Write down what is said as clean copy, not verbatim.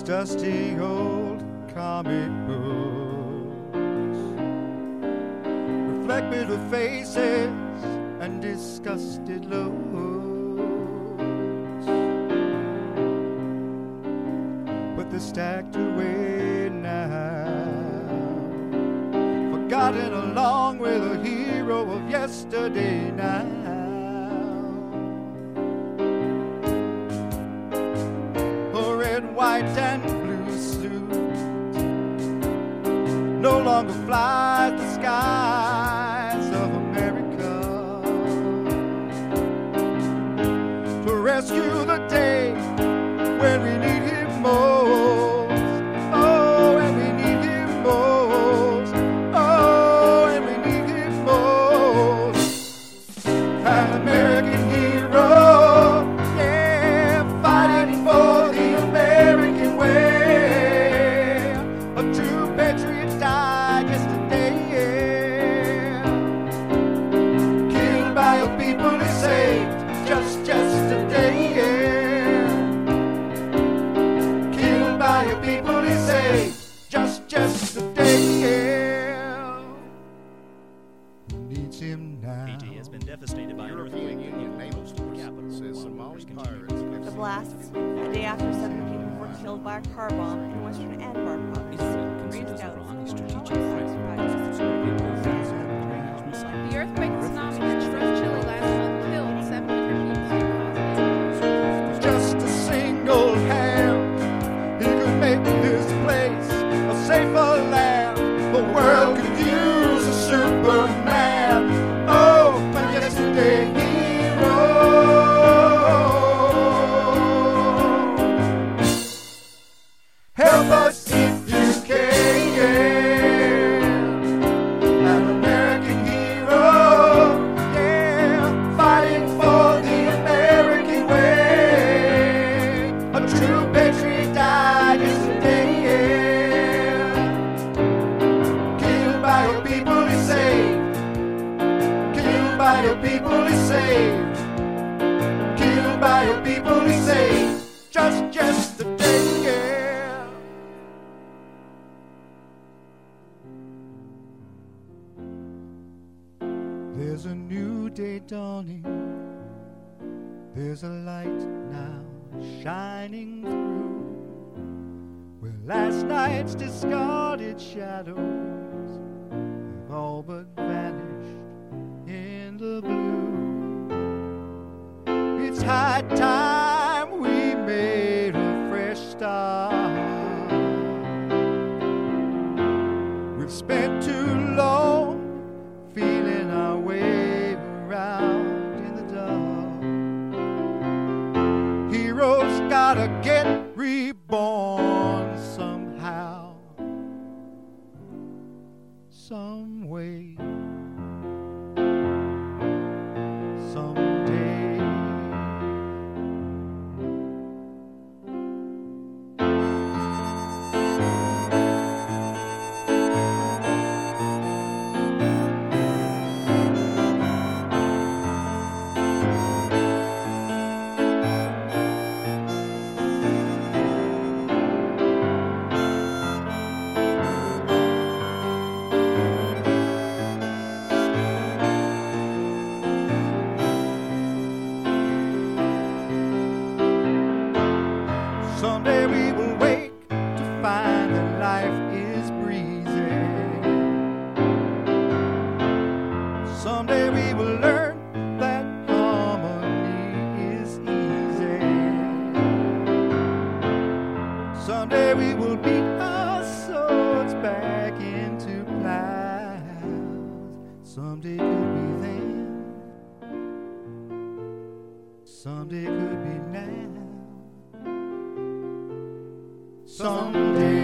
dusty old comic books reflect bitter faces and disgusted looks, but they're stacked away now, forgotten along with a hero of yesterday now. A red, white, and blue suit no longer flies the skies of America to rescue the day when we need him most. Oh, when we need him most. Oh, when we need him most. An American hero, yeah, fighting for the American way. A true patriot died yesterday, yeah. Killed by a people he saved just yesterday, yeah. Killed by a people he saved just yesterday, yeah. Who needs him now? Haiti has been devastated by an European earthquake. Union naval force says Somali pirates The blasts, a day after 7 people were killed by a car bomb in western Anbar province, reached out The earthquake and tsunami that struck Chile last month killed 700 people. Just a single hand, he could make this place a safer land. The world could use a Superman. Oh, my yesterday hero. Help us if you can. An American hero, yeah, fighting for the American way. A true patriot died yesterday, yeah. Killed by the people he saved. Killed by the people he saved. Killed by the people he saved. Just yesterday, yeah. There's a new day dawning. There's a light now shining through where last night's discarded shadows have all but vanished in the blue. It's high time we made a fresh start. We've spent too long feeling our way around in the dark. Heroes gotta get reborn somehow, some way, someday. Someday we will wake to find that life is breezy. Someday we will learn that harmony is easy. Someday we will beat our swords back into clouds. Someday could be then. Someday could be now. Someday